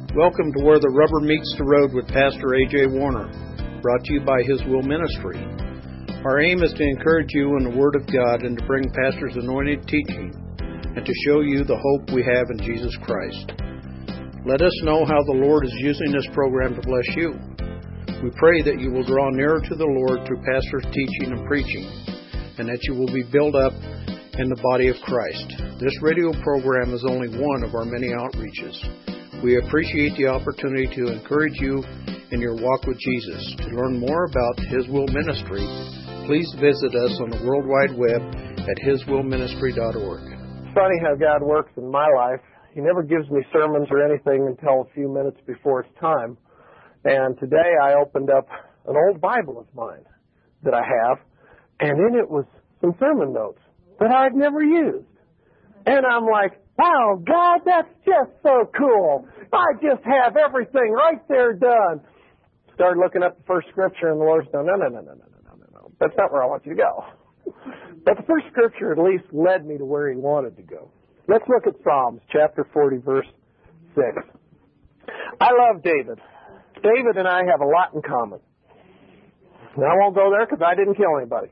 Welcome to Where the Rubber Meets the Road with Pastor A.J. Warner, brought to you by His Will Ministry. Our aim is to encourage you in the Word of God and to bring Pastor's anointed teaching and to show you the hope we have in Jesus Christ. Let us know how the Lord is using this program to bless you. We pray that you will draw nearer to the Lord through Pastor's teaching and preaching, and that you will be built up in the body of Christ. This radio program is only one of our many outreaches. We appreciate the opportunity to encourage you in your walk with Jesus. To learn more about His Will Ministry, please visit us on the World Wide Web at hiswillministry.org. It's funny how God works in my life. He never gives me sermons or anything until a few minutes before it's time. And today I opened up an old Bible of mine that I have, and in it was some sermon notes that I'd never used. And I'm like, wow, God, that's just so cool. I just have everything right there done. Started looking up the first scripture, and the Lord said, no. That's not where I want you to go. But the first scripture at least led me to where He wanted to go. Let's look at Psalms chapter 40, verse 6. I love David. David and I have a lot in common. And I won't go there because I didn't kill anybody.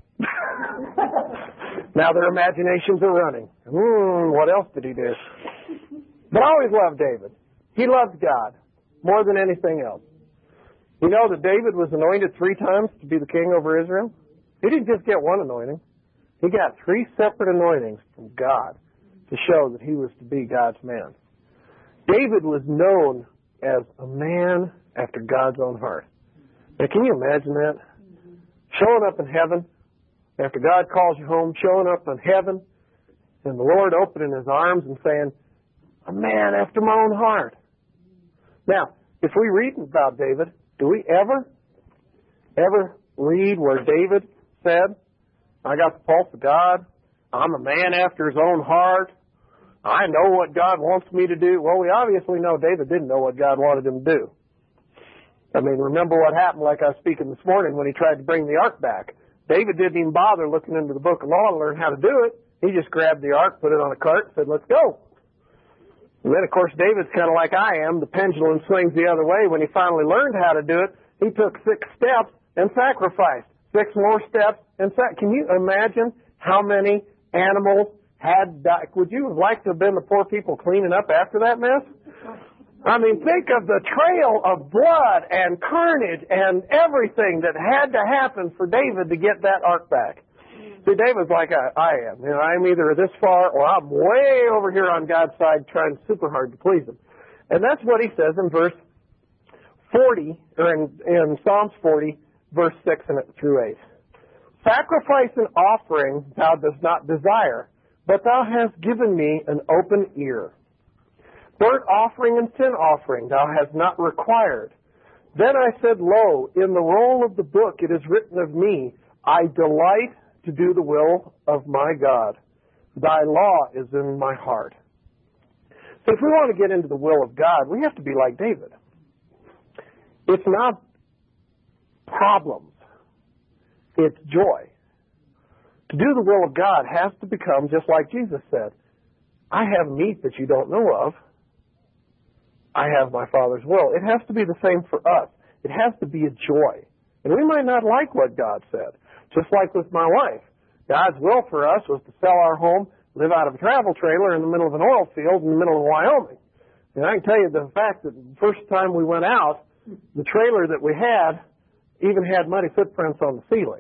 Now their imaginations are running. What else did he do? But I always loved David. He loved God more than anything else. You know that David was anointed 3 times to be the king over Israel? He didn't just get one anointing. He got 3 separate anointings from God to show that he was to be God's man. David was known as a man after God's own heart. Now, can you imagine that? Showing up in heaven, after God calls you home, showing up in heaven, and the Lord opening His arms and saying, a man after my own heart. Now, if we read about David, do we ever read where David said, I got the pulse of God, I'm a man after His own heart, I know what God wants me to do? Well, we obviously know David didn't know what God wanted him to do. I mean, remember what happened, like I was speaking this morning, when he tried to bring the ark back. David didn't even bother looking into the book of law to learn how to do it. He just grabbed the ark, put it on a cart, and said, let's go. And then, of course, David's kind of like I am. The pendulum swings the other way. When he finally learned how to do it, he took 6 steps and sacrificed. 6 more steps and Can you imagine how many animals had died? Would you have liked to have been the poor people cleaning up after that mess? I mean, think of the trail of blood and carnage and everything that had to happen for David to get that ark back. See, David's like I am. You know, I'm either this far or I'm way over here on God's side trying super hard to please Him. And that's what he says in verse 40, or in Psalms 40, verse 6 through 8. Sacrifice and offering thou dost not desire, but thou hast given me an open ear. Burnt offering and sin offering thou hast not required. Then I said, lo, in the roll of the book it is written of me, I delight to do the will of my God. Thy law is in my heart. So if we want to get into the will of God, we have to be like David. It's not problems. It's joy. To do the will of God has to become just like Jesus said, I have meat that you don't know of. I have my Father's will. It has to be the same for us. It has to be a joy. And we might not like what God said. Just like with my wife. God's will for us was to sell our home, live out of a travel trailer in the middle of an oil field in the middle of Wyoming. And I can tell you the fact that the first time we went out, the trailer that we had even had muddy footprints on the ceiling.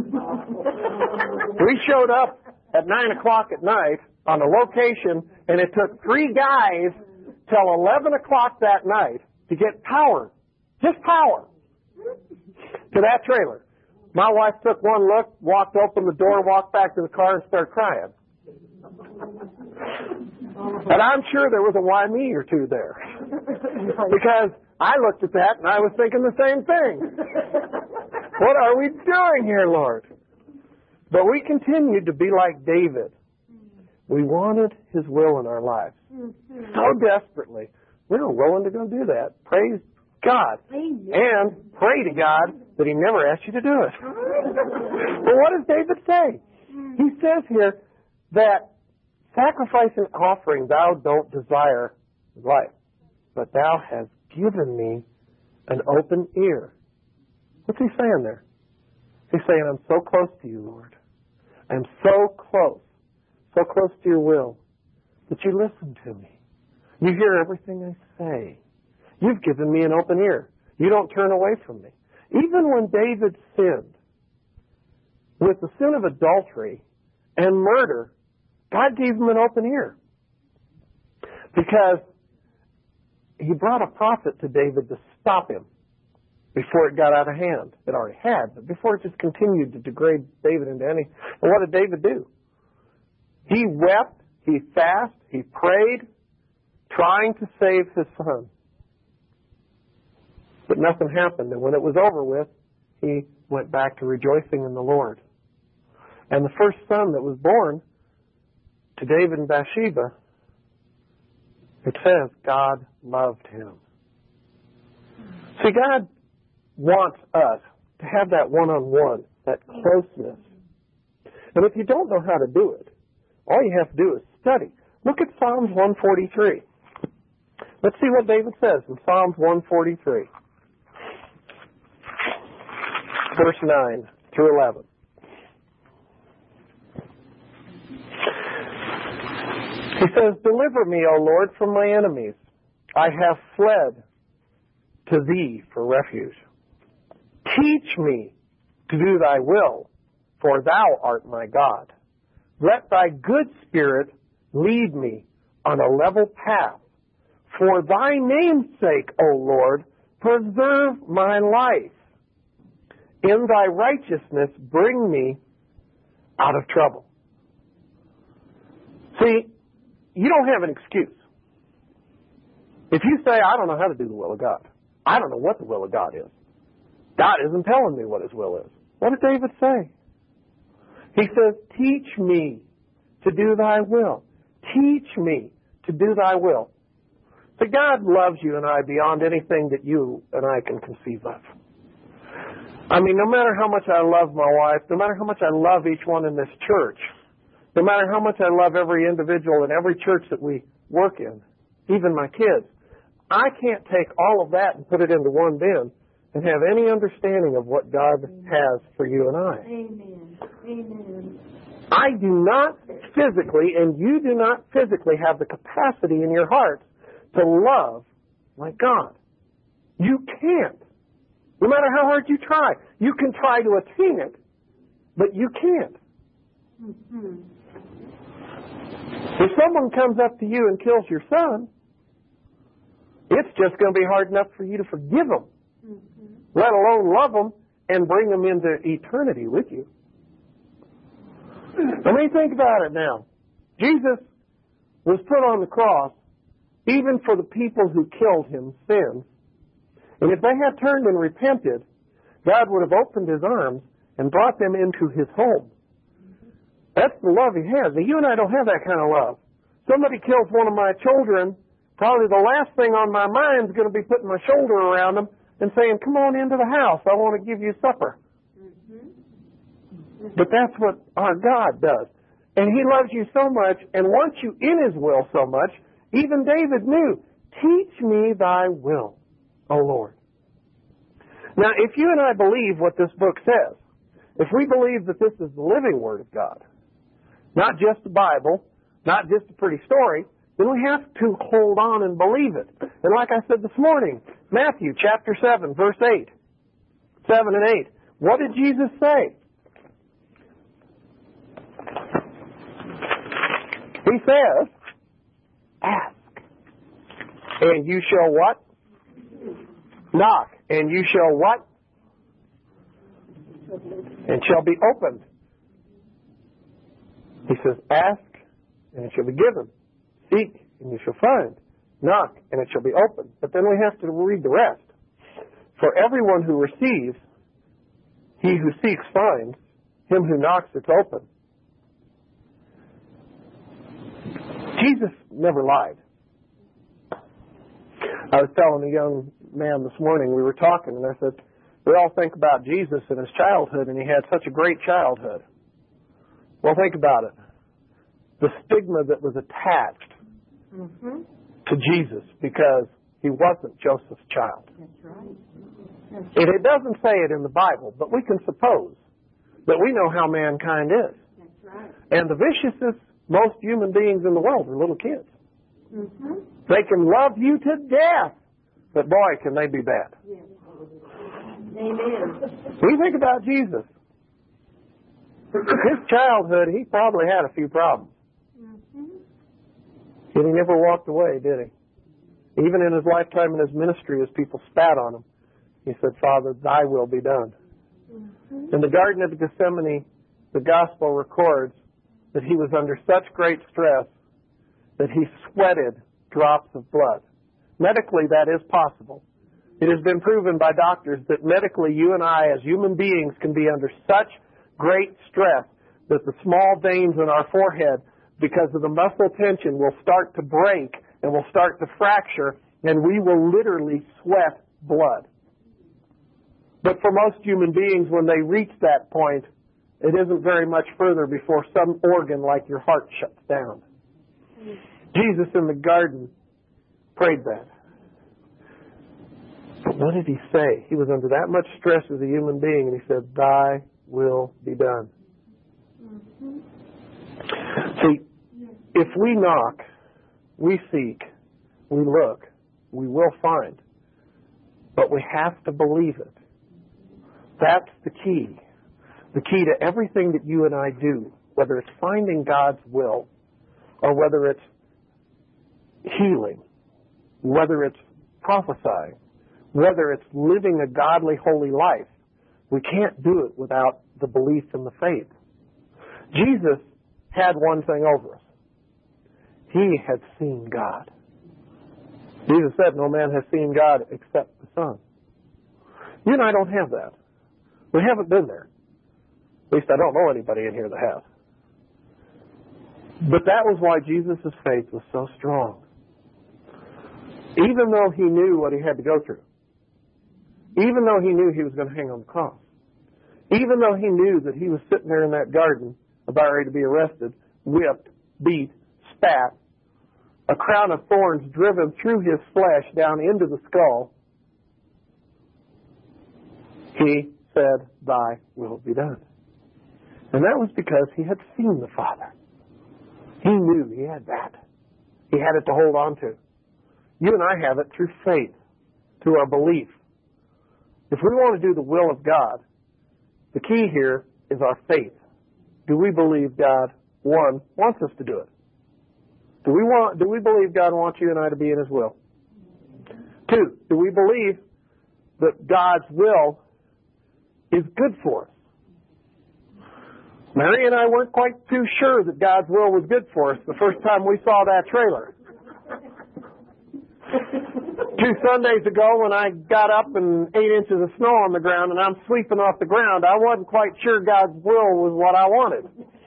We showed up at 9 o'clock at night on a location, and it took 3 guys till 11 o'clock that night to get power, just power, to that trailer. My wife took one look, walked open the door, walked back to the car, and started crying. And I'm sure there was a why me or two there. Because I looked at that and I was thinking the same thing. What are we doing here, Lord? But we continued to be like David. We wanted His will in our lives so desperately. We were willing to go do that. Praise God. And pray to God that He never asked you to do it. But what does David say? He says here that sacrifice and offering thou don't desire life. but thou hast given me an open ear. What's he saying there? He's saying, I'm so close to you, Lord. I'm so close to your will, that you listen to me. You hear everything I say. You've given me an open ear. You don't turn away from me. Even when David sinned with the sin of adultery and murder, God gave him an open ear. Because he brought a prophet to David to stop him before it got out of hand. It already had, but before it just continued to degrade David into any. And what did David do? He wept, he fasted, he prayed, trying to save his son. But nothing happened. And when it was over with, he went back to rejoicing in the Lord. And the first son that was born to David and Bathsheba, it says God loved him. See, God wants us to have that one-on-one, that closeness. And if you don't know how to do it, all you have to do is study. Look at Psalms 143. Let's see what David says in Psalms 143. Verse 9 through 11. He says, deliver me, O Lord, from my enemies. I have fled to thee for refuge. Teach me to do thy will, for thou art my God. Let thy good spirit lead me on a level path. For thy name's sake, O Lord, preserve my life. In thy righteousness bring me out of trouble. See, you don't have an excuse. If you say, I don't know how to do the will of God, I don't know what the will of God is, God isn't telling me what his will is. What did David say? He says, teach me to do thy will. Teach me to do thy will. So God loves you and I beyond anything that you and I can conceive of. I mean, no matter how much I love my wife, no matter how much I love each one in this church, no matter how much I love every individual in every church that we work in, even my kids, I can't take all of that and put it into one bin and have any understanding of what God has for you and I. Amen. Amen. I do not physically, and you do not physically have the capacity in your heart to love like God. You can't. No matter how hard you try. You can try to attain it, but you can't. Mm-hmm. If someone comes up to you and kills your son, it's just going to be hard enough for you to forgive them, let alone love them and bring them into eternity with you. I mean, think about it now. Jesus was put on the cross even for the people who killed him sins. And if they had turned and repented, God would have opened his arms and brought them into his home. That's the love he has. Now, you and I don't have that kind of love. Somebody kills one of my children, probably the last thing on my mind is going to be putting my shoulder around them and saying, come on into the house. I want to give you supper. But that's what our God does. And he loves you so much and wants you in his will so much, even David knew, teach me thy will, O Lord. Now, if you and I believe what this book says, if we believe that this is the living Word of God, not just the Bible, not just a pretty story, then we have to hold on and believe it. And like I said this morning, Matthew chapter 7, verse 8, 7 and 8, what did Jesus say? He says, ask, and you shall what? Knock, and you shall what? And shall be opened. He says, ask, and it shall be given. Seek, and you shall find. Knock, and it shall be opened. But then we have to read the rest. For everyone who receives, he who seeks finds. Him who knocks, it's open. Jesus never lied. I was telling a young man this morning, we were talking, and I said, we all think about Jesus and his childhood, and he had such a great childhood. Well, think about it. The stigma that was attached to Jesus, because he wasn't Joseph's child. That's right. It doesn't say it in the Bible, but we can suppose that we know how mankind is. That's right. And the viciousest, most human beings in the world are little kids. Mm-hmm. They can love you to death, but boy, can they be bad. Yes. Amen. We think about Jesus. His childhood, he probably had a few problems. Mm-hmm. And he never walked away, did he? Even in his lifetime in his ministry, as people spat on him, he said, Father, thy will be done. Mm-hmm. In the Garden of Gethsemane, the Gospel records that he was under such great stress that he sweated drops of blood. Medically, that is possible. It has been proven by doctors that medically you and I as human beings can be under such great stress that the small veins in our forehead, because of the muscle tension, will start to break and will start to fracture, and we will literally sweat blood. But for most human beings, when they reach that point, it isn't very much further before some organ like your heart shuts down. Jesus in the garden prayed that. But what did he say? He was under that much stress as a human being, and he said, thy will be done. Mm-hmm. See, if we knock, we seek, we look, we will find. But we have to believe it. That's the key. The key to everything that you and I do, whether it's finding God's will, or whether it's healing, whether it's prophesying, whether it's living a godly, holy life, we can't do it without the belief in the faith. Jesus had one thing over us. He had seen God. Jesus said, no man has seen God except the Son. You and I don't have that. We haven't been there. At least I don't know anybody in here that has. But that was why Jesus' faith was so strong. Even though he knew what he had to go through. Even though he knew he was going to hang on the cross. Even though he knew that he was sitting there in that garden about ready to be arrested, whipped, beat, spat, a crown of thorns driven through his flesh down into the skull, he said, thy will be done. And that was because he had seen the Father. He knew he had that. He had it to hold on to. You and I have it through faith, through our belief. If we want to do the will of God, the key here is our faith. Do we believe God, one, wants us to do it? Do we believe God wants you and I to be in His will? Two, do we believe that God's will is good for us? Mary and I weren't quite too sure that God's will was good for us the first time we saw that trailer. 2 Sundays ago when I got up and 8 inches of snow on the ground and I'm sweeping off the ground, I wasn't quite sure God's will was what I wanted.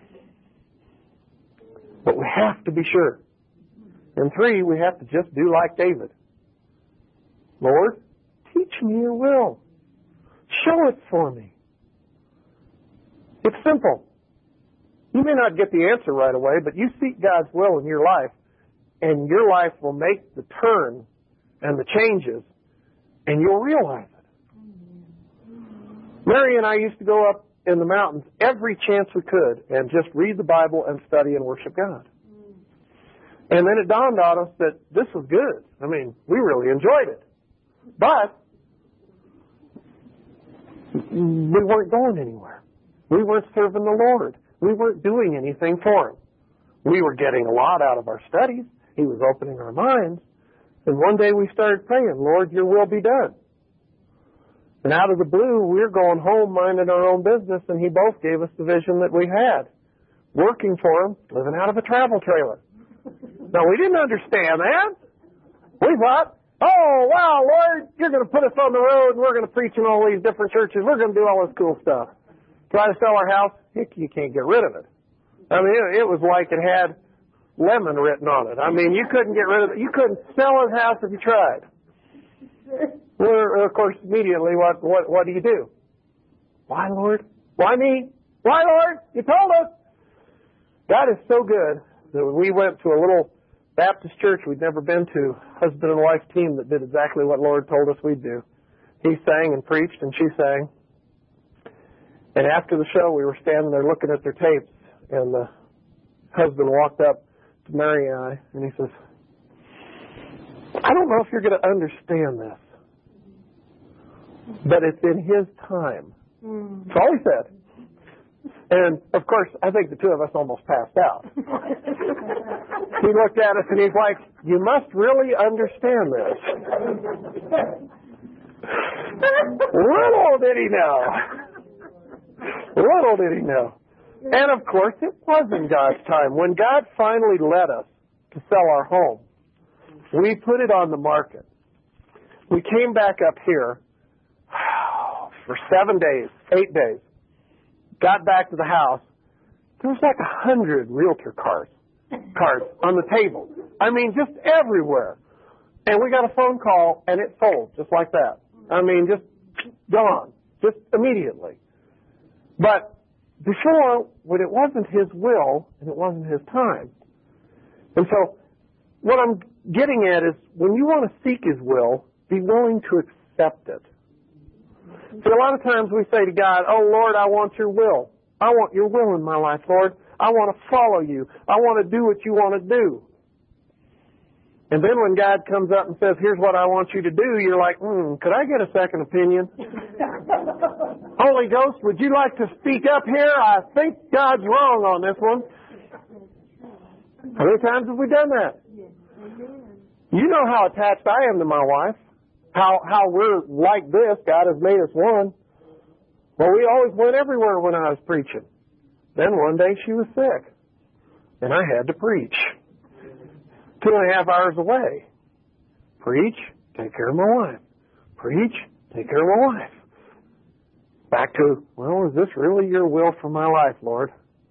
But we have to be sure. And 3, we have to just do like David. Lord, teach me your will. Show it for me. It's simple. You may not get the answer right away, but you seek God's will in your life, and your life will make the turn and the changes, and you'll realize it. Mary and I used to go up in the mountains every chance we could and just read the Bible and study and worship God. And then it dawned on us that this was good. I mean, we really enjoyed it. But we weren't going anywhere. We weren't serving the Lord. We weren't doing anything for Him. We were getting a lot out of our studies. He was opening our minds. And one day we started praying, Lord, your will be done. And out of the blue, we were going home minding our own business, and He both gave us the vision that we had. Working for Him, living out of a travel trailer. Now, we didn't understand that. We thought, oh, wow, Lord, you're going to put us on the road, and we're going to preach in all these different churches. We're going to do all this cool stuff. Try to sell our house, you can't get rid of it. I mean, it was like it had lemon written on it. I mean, you couldn't get rid of it. You couldn't sell his house if you tried. Well, of course, immediately, what do you do? Why, Lord? Why me? Why, Lord? You told us. God is so good that we went to a little Baptist church we'd never been to, husband and wife team that did exactly what Lord told us we'd do. He sang and preached, and she sang. And after the show, we were standing there looking at their tapes, and the husband walked up to Mary and I, and he says, I don't know if you're going to understand this, but it's in His time. That's all he said. And, of course, I think the two of us almost passed out. He looked at us and he's like, you must really understand this. Little did he know. Little did he know. And, of course, it wasn't God's time. When God finally led us to sell our home, we put it on the market. We came back up here for 7 days, 8 days. Got back to the house. There was like 100 realtor cards on the table. I mean, just everywhere. And we got a phone call, and it sold just like that. I mean, just gone, just immediately. But before, when it wasn't His will and it wasn't His time. And so what I'm getting at is when you want to seek His will, be willing to accept it. See, a lot of times we say to God, oh, Lord, I want your will. I want your will in my life, Lord. I want to follow you. I want to do what you want to do. And then when God comes up and says, here's what I want you to do, you're like, could I get a second opinion? Holy Ghost, would you like to speak up here? I think God's wrong on this one. How many times have we done that? You know how attached I am to my wife. How we're like this. God has made us one. Well, we always went everywhere when I was preaching. Then one day she was sick, and I had to preach. 2.5 hours away. Preach, take care of my wife. Preach, take care of my wife. Back to, well, is this really your will for my life, Lord?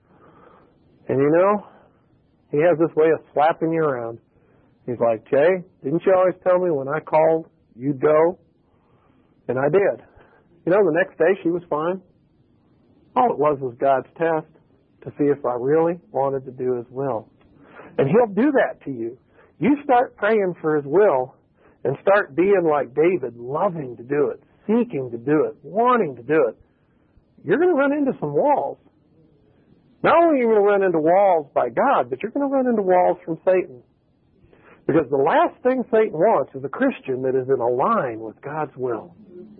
And you know, He has this way of slapping you around. He's like, Jay, didn't you always tell me when I called, you'd go? And I did. You know, the next day she was fine. All it was God's test to see if I really wanted to do His will. And He'll do that to you. You start praying for His will and start being like David, loving to do it, seeking to do it, wanting to do it. You're going to run into some walls. Not only are you going to run into walls by God, but you're going to run into walls from Satan. Because the last thing Satan wants is a Christian that is in a line with God's will.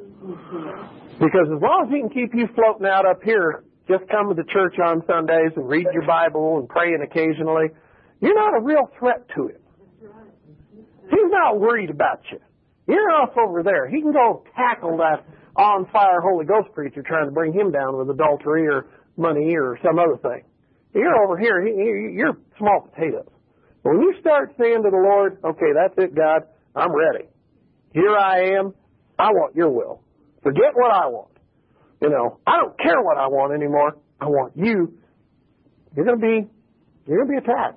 Because as long as he can keep you floating out up here, just coming to church on Sundays and read your Bible and praying occasionally, you're not a real threat to him. He's not worried about you. You're off over there. He can go tackle that on-fire Holy Ghost preacher trying to bring him down with adultery or money or some other thing. You're over here. You're small potatoes. When you start saying to the Lord, okay, that's it, God, I'm ready. Here I am. I want your will. Forget what I want. You know, I don't care what I want anymore. I want you. You're going to be attacked.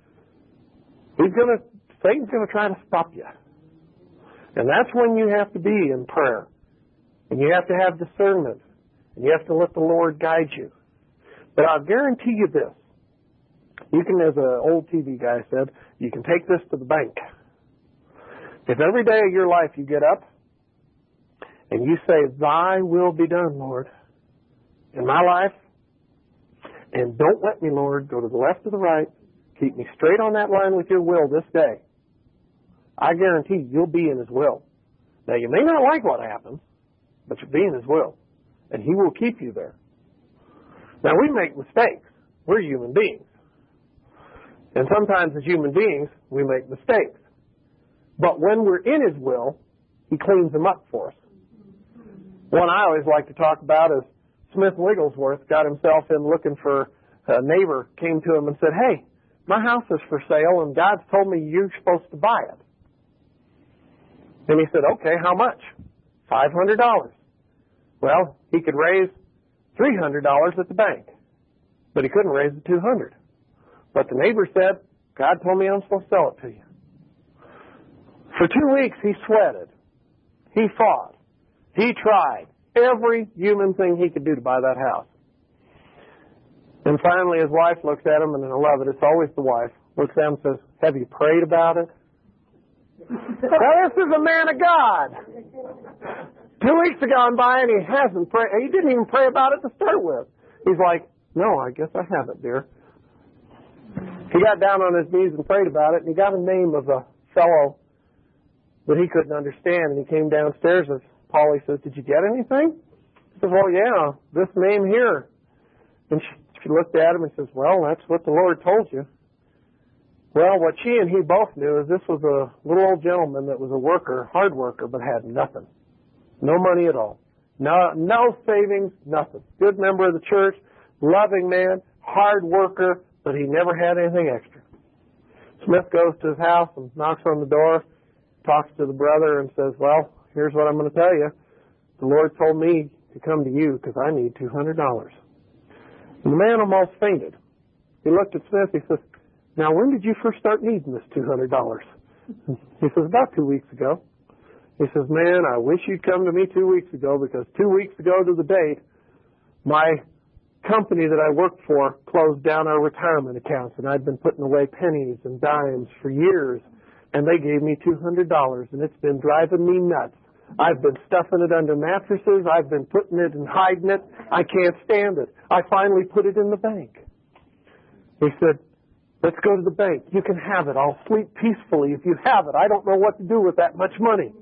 Satan's going to try to stop you. And that's when you have to be in prayer. And you have to have discernment. And you have to let the Lord guide you. But I'll guarantee you this. You can, as an old TV guy said, you can take this to the bank. If every day of your life you get up and you say, Thy will be done, Lord, in my life, and don't let me, Lord, go to the left or the right, keep me straight on that line with your will this day, I guarantee you'll be in His will. Now, you may not like what happens, but you'll be in His will, and He will keep you there. Now, we make mistakes. We're human beings. And sometimes as human beings, we make mistakes. But when we're in His will, He cleans them up for us. One I always like to talk about is Smith Wigglesworth got himself in looking for a neighbor, came to him and said, hey, my house is for sale and God's told me you're supposed to buy it. And he said, okay, how much? $500. Well, he could raise $300 at the bank, but he couldn't raise the $200. But the neighbor said, God told me I'm supposed to sell it to you. For 2 weeks, he sweated. He fought. He tried every human thing he could do to buy that house. And finally, his wife looks at him, and I love it. It's always the wife. Looks at him and says, Have you prayed about it? Now, this is a man of God. 2 weeks have gone by and he hasn't prayed. He didn't even pray about it to start with. He's like, no, I guess I haven't, dear. He got down on his knees and prayed about it, and he got a name of a fellow that he couldn't understand, and he came downstairs and Polly says, did you get anything? He says, well, yeah, this name here. And she looked at him and says, well, that's what the Lord told you. Well, what she and he both knew is this was a little old gentleman that was a worker, hard worker, but had nothing. No money at all. No savings, nothing. Good member of the church, loving man, hard worker, but he never had anything extra. Smith goes to his house and knocks on the door, talks to the brother and says, well, here's what I'm going to tell you. The Lord told me to come to you because I need $200. And the man almost fainted. He looked at Smith. He says, now, when did you first start needing this $200? He says, about 2 weeks ago. He says, man, I wish you'd come to me 2 weeks ago because 2 weeks ago to the date, my company that I worked for closed down our retirement accounts, and I'd been putting away pennies and dimes for years, and they gave me $200, and it's been driving me nuts. I've been stuffing it under mattresses. I've been putting it and hiding it. I can't stand it. I finally put it in the bank. He said, let's go to the bank. You can have it. I'll sleep peacefully if you have it. I don't know what to do with that much money.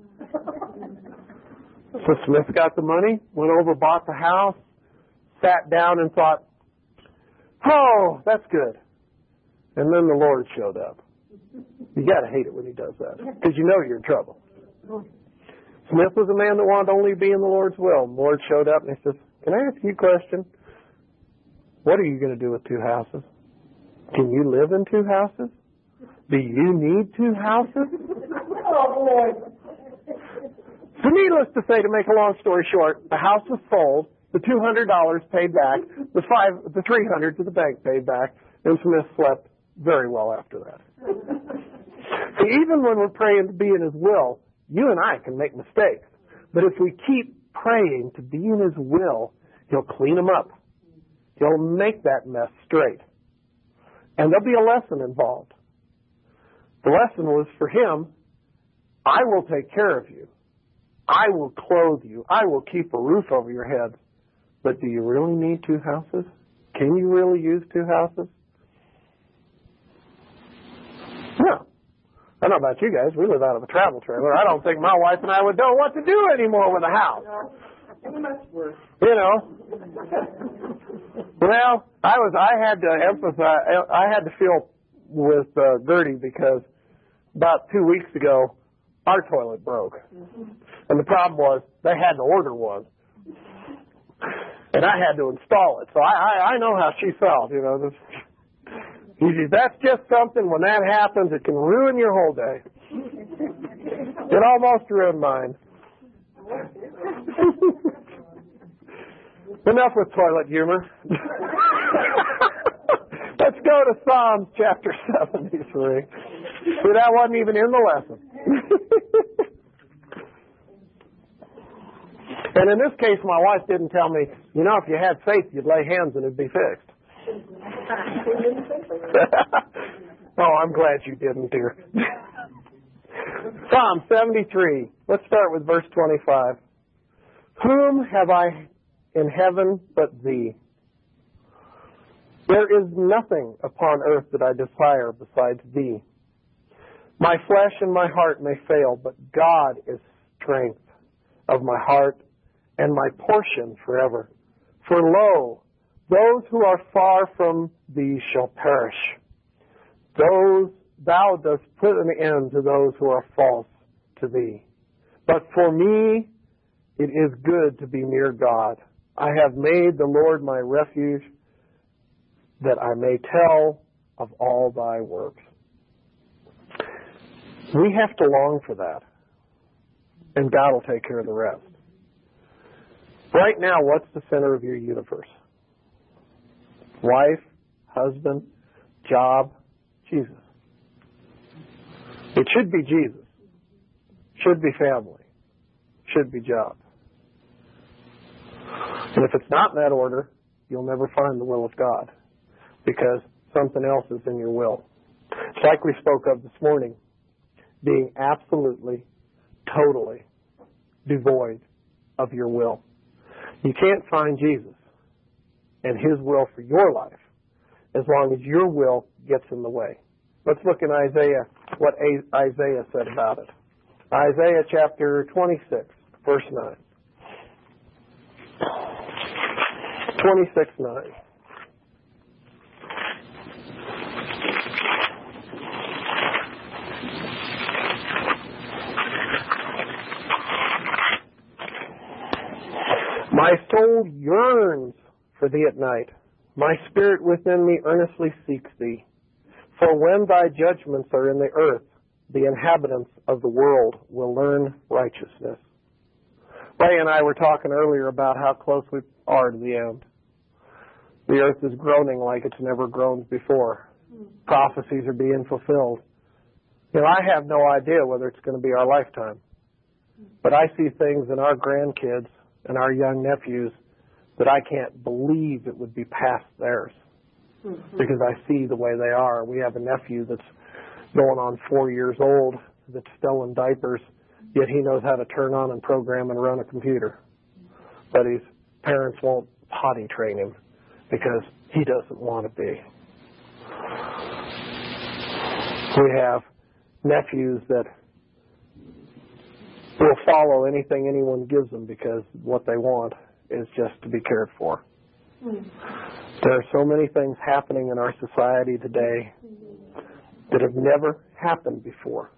So Smith got the money, went over, bought the house, sat down and thought, oh, that's good. And then the Lord showed up. You got to hate it when he does that because you know you're in trouble. Smith was a man that wanted only to be in the Lord's will. The Lord showed up and he says, can I ask you a question? What are you going to do with 2 houses? Can you live in 2 houses? Do you need 2 houses? Oh, boy. So needless to say, to make a long story short, the house was sold, the $200 paid back, the $300 to the bank paid back, and Smith slept very well after that. So even when we're praying to be in His will, you and I can make mistakes. But if we keep praying to be in His will, He'll clean them up. He'll make that mess straight. And there'll be a lesson involved. The lesson was for him, I will take care of you. I will clothe you. I will keep a roof over your head. But do you really need 2 houses? Can you really use 2 houses? No. I don't know about you guys. We live out of a travel trailer. I don't think my wife and I would know what to do anymore with a house. Much worse. You know. Well, I had to emphasize, I had to feel with Gertie because about 2 weeks ago, our toilet broke. And the problem was they had to order one. And I had to install it. So I know how she felt, you know. That's just something, when that happens, it can ruin your whole day. It almost ruined mine. Enough with toilet humor. Let's go to Psalms chapter 73. See, that wasn't even in the lesson. And in this case, my wife didn't tell me, you know, if you had faith, you'd lay hands and it'd be fixed. Oh, I'm glad you didn't, dear. Psalm 73. Let's start with verse 25. Whom have I in heaven but thee? There is nothing upon earth that I desire besides thee. My flesh and my heart may fail, but God is strength of my heart and my portion forever. For lo, those who are far from thee shall perish. Thou dost put an end to those who are false to thee. But for me, it is good to be near God. I have made the Lord my refuge, that I may tell of all thy works. We have to long for that. And God will take care of the rest. Right now, what's the center of your universe? Wife, husband, job, Jesus. It should be Jesus. Should be family. Should be job. And if it's not in that order, you'll never find the will of God. Because something else is in your will. It's like we spoke of this morning, being absolutely, totally devoid of your will. You can't find Jesus and His will for your life as long as your will gets in the way. Let's look in Isaiah, what Isaiah said about it. Isaiah chapter 26, verse 9. 26:9. My soul yearns for thee at night. My spirit within me earnestly seeks thee. For when thy judgments are in the earth, the inhabitants of the world will learn righteousness. Ray and I were talking earlier about how close we are to the end. The earth is groaning like it's never groaned before. Prophecies are being fulfilled. You know, I have no idea whether it's going to be our lifetime. But I see things in our grandkids and our young nephews that I can't believe it would be past theirs. Because I see the way they are. We have a nephew that's going on 4 years old that's still in diapers, yet he knows how to turn on and program and run a computer. But his parents won't potty train him because he doesn't want to be. We have nephews that will follow anything anyone gives them because what they want is just to be cared for. There are so many things happening in our society today that have never happened before.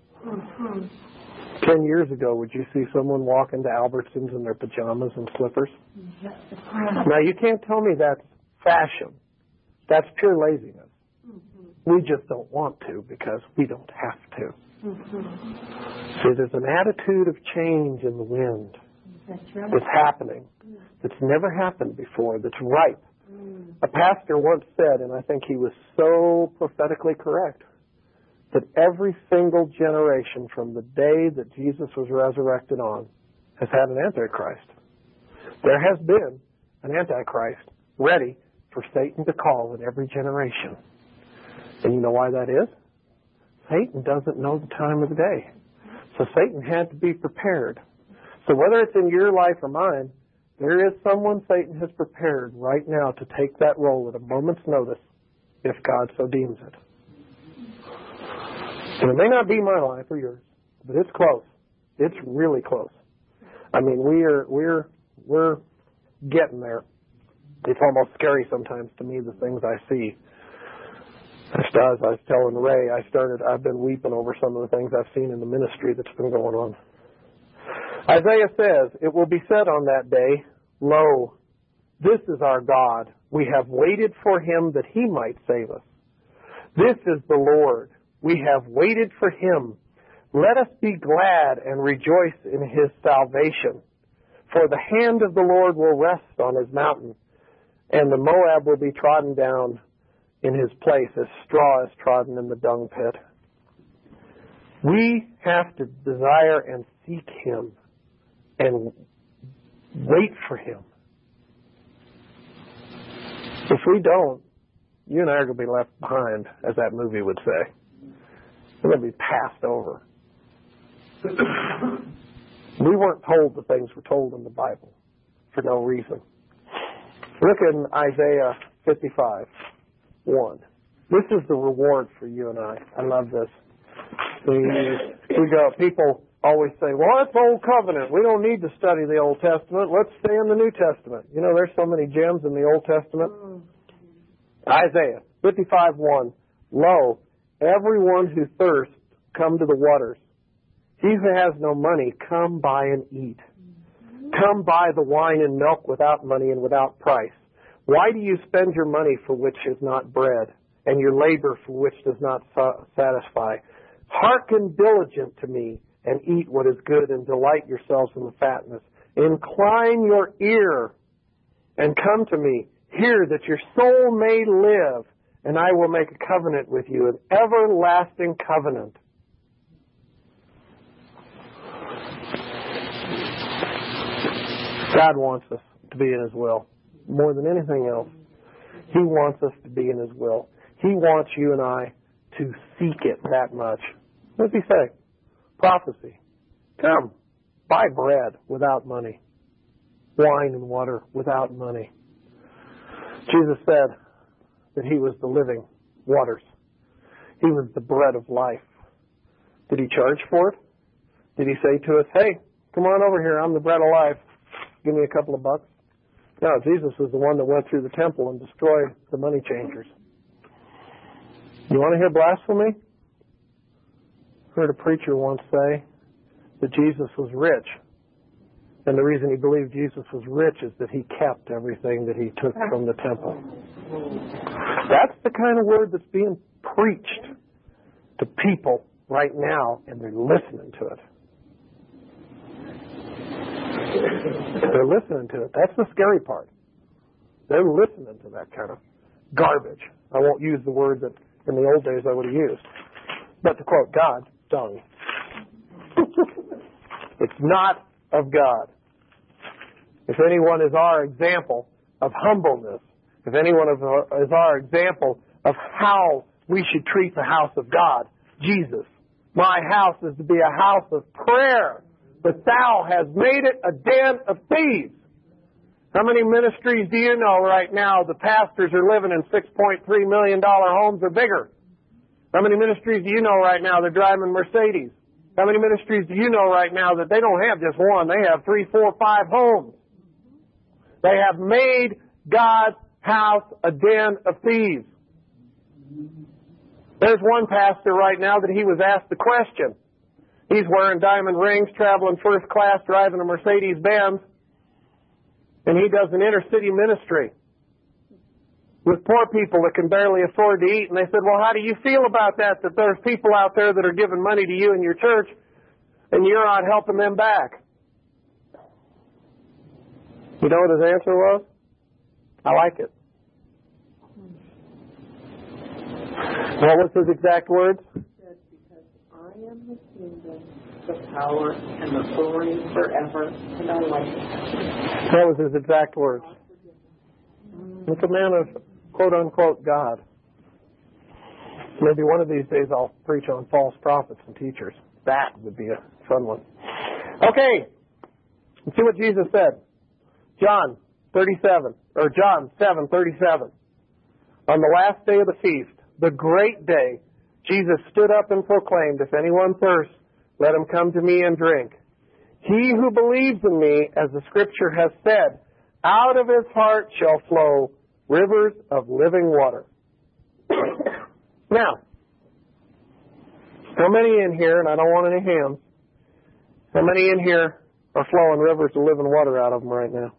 10 years ago, would you see someone walk into Albertsons in their pajamas and slippers? Now, you can't tell me that's fashion. That's pure laziness. We just don't want to because we don't have to. See, there's an attitude of change in the wind that's happening, that's never happened before, that's ripe. A pastor once said, and I think he was so prophetically correct, that every single generation from the day that Jesus was resurrected on has had an Antichrist. There has been an Antichrist ready for Satan to call in every generation. And you know why that is? Satan doesn't know the time of the day. So Satan had to be prepared. So whether it's in your life or mine, there is someone Satan has prepared right now to take that role at a moment's notice if God so deems it. And it may not be my life or yours, but it's close. It's really close. I mean, we're getting there. It's almost scary sometimes to me, the things I see. As I was telling Ray, I've been weeping over some of the things I've seen in the ministry that's been going on. Isaiah says, it will be said on that day, lo, this is our God. We have waited for Him that He might save us. This is the Lord. We have waited for Him. Let us be glad and rejoice in His salvation. For the hand of the Lord will rest on His mountain, and the Moab will be trodden down in his place as straw is trodden in the dung pit. We have to desire and seek Him and wait for Him. If we don't, you and I are going to be left behind, as that movie would say. We're going to be passed over. We weren't told the things we're told in the Bible for no reason. Look in Isaiah 55:1. This is the reward for you and I. I love this. We go, people always say, well, it's Old Covenant. We don't need to study the Old Testament. Let's stay in the New Testament. You know, there's so many gems in the Old Testament. Isaiah 55:1. Lo, everyone who thirsts, come to the waters. He who has no money, come buy and eat. Come buy the wine and milk without money and without price. Why do you spend your money for which is not bread, and your labor for which does not satisfy? Hearken diligent to me, and eat what is good, and delight yourselves in the fatness. Incline your ear, and come to me. Hear that your soul may live, and I will make a covenant with you, an everlasting covenant. God wants us to be in His will more than anything else. He wants us to be in His will. He wants you and I to seek it that much. What does he say? Prophecy. Come, buy bread without money. Wine and water without money. Jesus said that he was the living waters. He was the bread of life. Did he charge for it? Did he say to us, hey, come on over here, I'm the bread of life. Give me a couple of bucks? No, Jesus was the one that went through the temple and destroyed the money changers. You want to hear blasphemy? Heard a preacher once say that Jesus was rich. And the reason he believed Jesus was rich is that he kept everything that he took from the temple. That's the kind of word that's being preached to people right now, and they're listening to it. They're listening to it. That's the scary part. They're listening to that kind of garbage. I won't use the word that in the old days I would have used. But to quote God, dung. It's not of God. If anyone is our example of humbleness, if anyone is our example of how we should treat the house of God, Jesus, my house is to be a house of prayer, but thou hast made it a den of thieves. How many ministries do you know right now the pastors are living in $6.3 million homes or bigger? How many ministries do you know right now they're driving Mercedes? How many ministries do you know right now that they don't have just one, they have 3, 4, 5 homes? They have made God's house a den of thieves. There's one pastor right now that he was asked the question. He's wearing diamond rings, traveling first class, driving a Mercedes-Benz, and he does an inner city ministry with poor people that can barely afford to eat. And they said, well, how do you feel about that there's people out there that are giving money to you and your church, and you're not helping them back? You know what his answer was? I like it. What was his exact words? He said, because I am the kingdom, the power, and the glory forever, and I like it. That was his exact words. It's a man of quote-unquote God. Maybe one of these days I'll preach on false prophets and teachers. That would be a fun one. Okay, let's see what Jesus said. John 7:37. On the last day of the feast, the great day, Jesus stood up and proclaimed, if anyone thirsts, let him come to me and drink. He who believes in me, as the scripture has said, out of his heart shall flow rivers of living water. Now, how many in here, and I don't want any hands, how many in here are flowing rivers of living water out of them right now?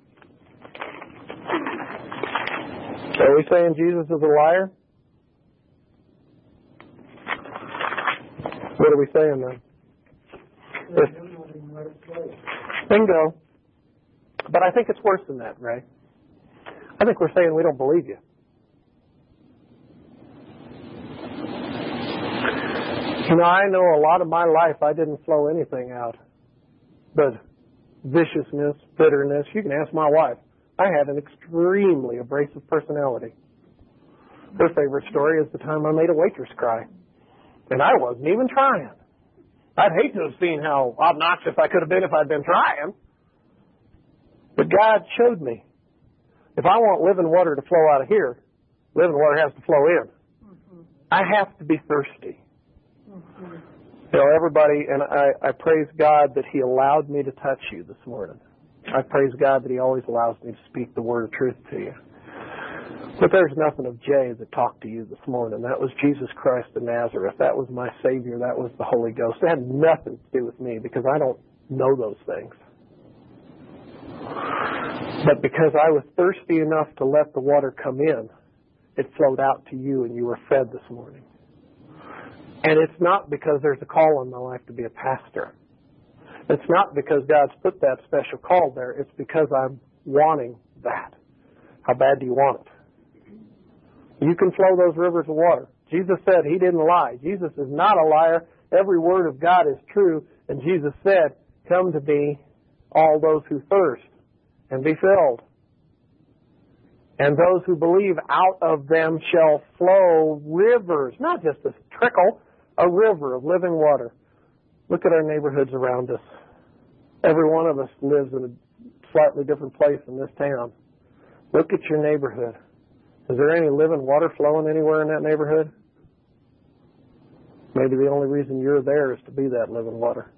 Are we saying Jesus is a liar? What are we saying then? Bingo. But I think it's worse than that, Ray. I think we're saying we don't believe you. You know, I know a lot of my life I didn't flow anything out but viciousness, bitterness. You can ask my wife. I had an extremely abrasive personality. Her favorite story is the time I made a waitress cry. And I wasn't even trying. I'd hate to have seen how obnoxious I could have been if I'd been trying. But God showed me. If I want living water to flow out of here, living water has to flow in. Mm-hmm. I have to be thirsty. Mm-hmm. You know, everybody, and I praise God that He allowed me to touch you this morning. I praise God that He always allows me to speak the word of truth to you. But there's nothing of Jay that talked to you this morning. That was Jesus Christ of Nazareth. That was my Savior. That was the Holy Ghost. It had nothing to do with me because I don't know those things. But because I was thirsty enough to let the water come in, it flowed out to you and you were fed this morning. And it's not because there's a call in my life to be a pastor. It's not because God's put that special call there. It's because I'm wanting that. How bad do you want it? You can flow those rivers of water. Jesus said He didn't lie. Jesus is not a liar. Every word of God is true. And Jesus said, come to me, all those who thirst, and be filled. And those who believe, out of them shall flow rivers, not just a trickle, a river of living water. Look at our neighborhoods around us. Every one of us lives in a slightly different place in this town. Look at your neighborhood. Is there any living water flowing anywhere in that neighborhood? Maybe the only reason you're there is to be that living water.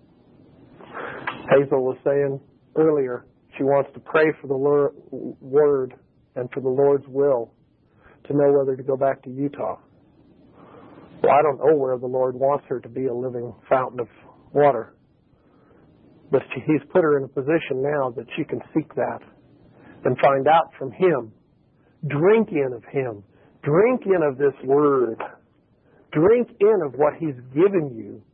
Hazel was saying earlier, she wants to pray for the Word and for the Lord's will to know whether to go back to Utah. Well, I don't know where the Lord wants her to be a living fountain of water. But He's put her in a position now that she can seek that and find out from Him. Drink in of Him. Drink in of this Word. Drink in of what He's given you,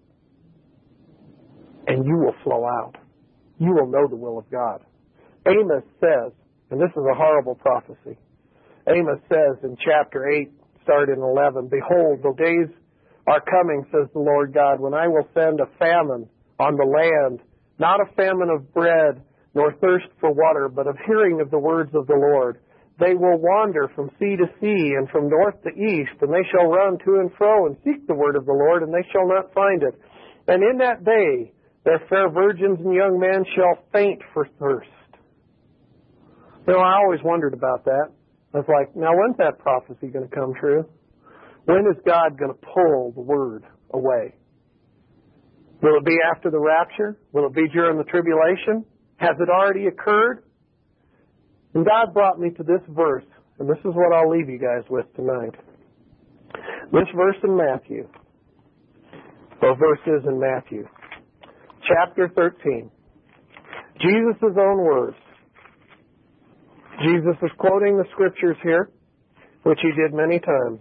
and you will flow out. You will know the will of God. Amos says, and this is a horrible prophecy, Amos says in chapter 8, start in 11, Behold, the days are coming, says the Lord God, when I will send a famine on the land, not a famine of bread, nor thirst for water, but of hearing of the words of the Lord. They will wander from sea to sea and from north to east, and they shall run to and fro and seek the word of the Lord, and they shall not find it. And in that day their fair virgins and young men shall faint for thirst. You know, I always wondered about that. I was like, now when's that prophecy going to come true? When is God going to pull the word away? Will it be after the rapture? Will it be during the tribulation? Has it already occurred? And God brought me to this verse, and this is what I'll leave you guys with tonight. This verse in Matthew, or verses in Matthew, chapter 13. Jesus' own words. Jesus is quoting the scriptures here, which He did many times.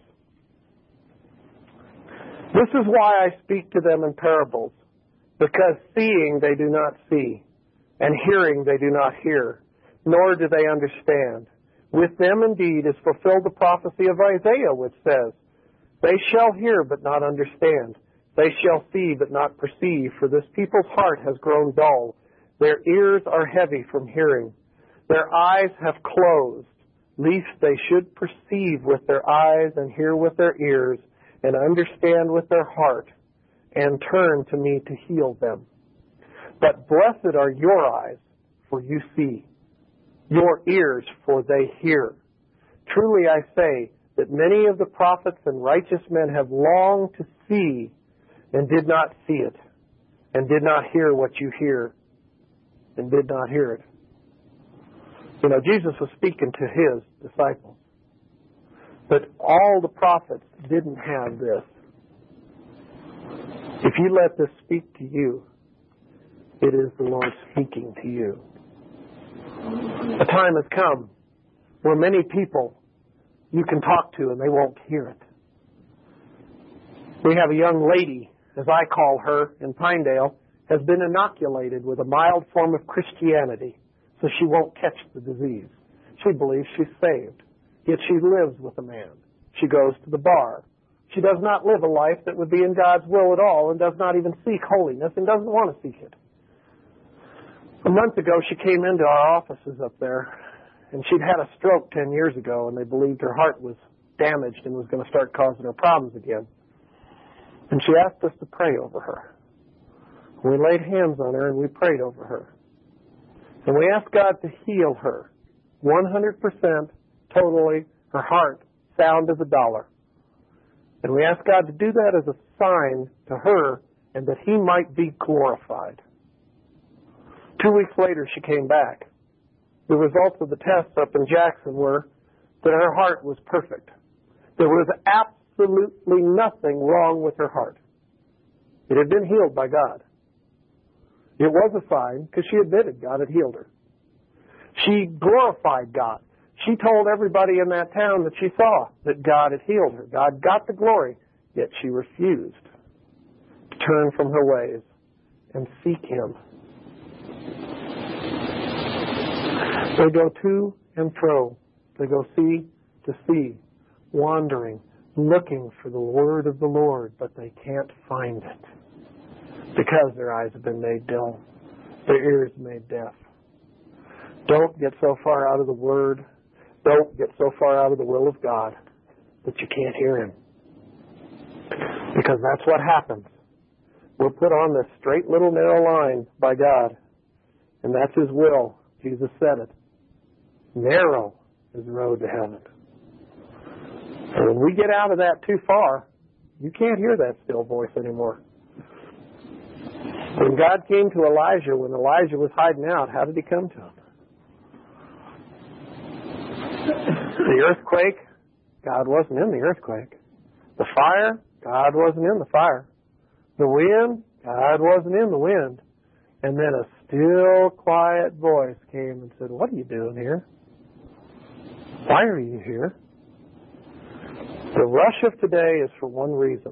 This is why I speak to them in parables, because seeing they do not see, and hearing they do not hear, nor do they understand. With them indeed is fulfilled the prophecy of Isaiah, which says, They shall hear but not understand. They shall see but not perceive, for this people's heart has grown dull. Their ears are heavy from hearing. Their eyes have closed, lest they should perceive with their eyes and hear with their ears and understand with their heart and turn to me to heal them. But blessed are your eyes, for you see, your ears, for they hear. Truly I say that many of the prophets and righteous men have longed to see and did not see it, and did not hear what you hear, and did not hear it. You know, Jesus was speaking to His disciples. But all the prophets didn't have this. If you let this speak to you, it is the Lord speaking to you. A time has come where many people you can talk to and they won't hear it. We have a young lady, as I call her, in Pinedale, has been inoculated with a mild form of Christianity so she won't catch the disease. She believes she's saved, yet she lives with a man. She goes to the bar. She does not live a life that would be in God's will at all and does not even seek holiness and doesn't want to seek it. A month ago, she came into our offices up there, and she'd had a stroke 10 years ago, and they believed her heart was damaged and was going to start causing her problems again. And she asked us to pray over her. We laid hands on her, and we prayed over her. And we asked God to heal her, 100%, totally, her heart, sound as a dollar. And we asked God to do that as a sign to her and that He might be glorified. 2 weeks later, she came back. The results of the tests up in Jackson were that her heart was perfect. There was absolutely nothing wrong with her heart. It had been healed by God. It was a sign because she admitted God had healed her. She glorified God. She told everybody in that town that she saw that God had healed her. God got the glory, yet she refused to turn from her ways and seek Him. They go to and fro. They go sea to sea, wandering, looking for the word of the Lord, but they can't find it because their eyes have been made dull, their ears made deaf. Don't get so far out of the Word don't get so far out of the will of God that you can't hear Him. Because that's what happens. We're put on this straight little narrow line by God, and that's His will. Jesus said it. Narrow is the road to heaven. And when we get out of that too far, you can't hear that still voice anymore. When God came to Elijah, when Elijah was hiding out, how did He come to him? The earthquake, God wasn't in the earthquake. The fire, God wasn't in the fire. The wind, God wasn't in the wind. And then a still, quiet voice came and said, "What are you doing here? Why are you here?" The rush of today is for one reason.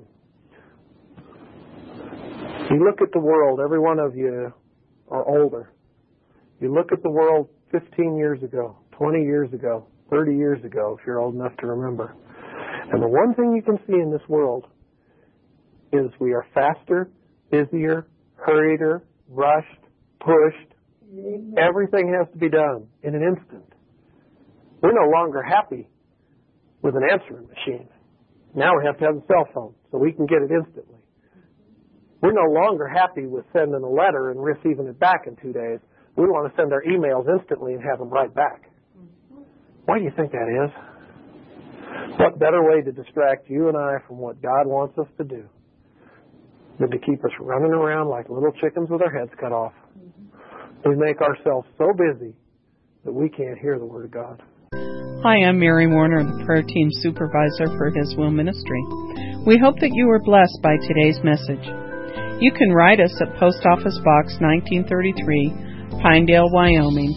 You look at the world, every one of you are older. You look at the world 15 years ago, 20 years ago, 30 years ago, if you're old enough to remember. And the one thing you can see in this world is we are faster, busier, hurrieder, rushed, pushed. Everything has to be done in an instant. We're no longer happy with an answering machine. Now we have to have a cell phone so we can get it instantly. We're no longer happy with sending a letter and receiving it back in 2 days. We want to send our emails instantly and have them right back. Why do you think that is? What better way to distract you and I from what God wants us to do than to keep us running around like little chickens with our heads cut off? We make ourselves so busy that we can't hear the Word of God. Hi, I'm Mary Warner, the Prayer Team Supervisor for His Will Ministry. We hope that you were blessed by today's message. You can write us at Post Office Box 1933, Pinedale, Wyoming,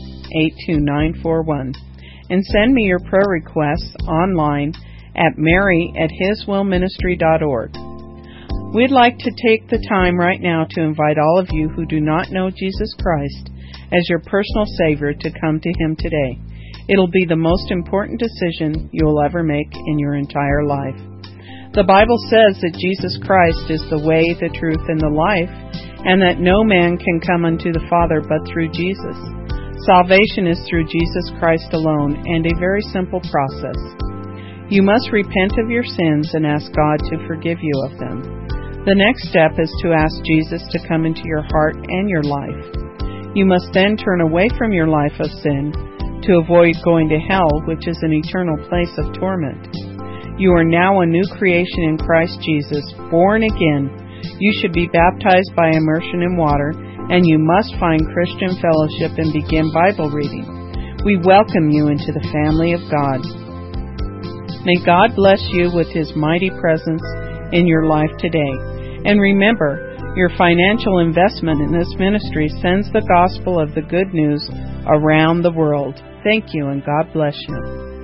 82941, and send me your prayer requests online at mary@hiswillministry.org. We'd like to take the time right now to invite all of you who do not know Jesus Christ as your personal Savior to come to Him today. It'll be the most important decision you'll ever make in your entire life. The Bible says that Jesus Christ is the way, the truth, and the life, and that no man can come unto the Father but through Jesus. Salvation is through Jesus Christ alone, and a very simple process. You must repent of your sins and ask God to forgive you of them. The next step is to ask Jesus to come into your heart and your life. You must then turn away from your life of sin to avoid going to hell, which is an eternal place of torment. You are now a new creation in Christ Jesus, born again. You should be baptized by immersion in water, and you must find Christian fellowship and begin Bible reading. We welcome you into the family of God. May God bless you with His mighty presence in your life today. And remember, your financial investment in this ministry sends the gospel of the good news around the world. Thank you, and God bless you.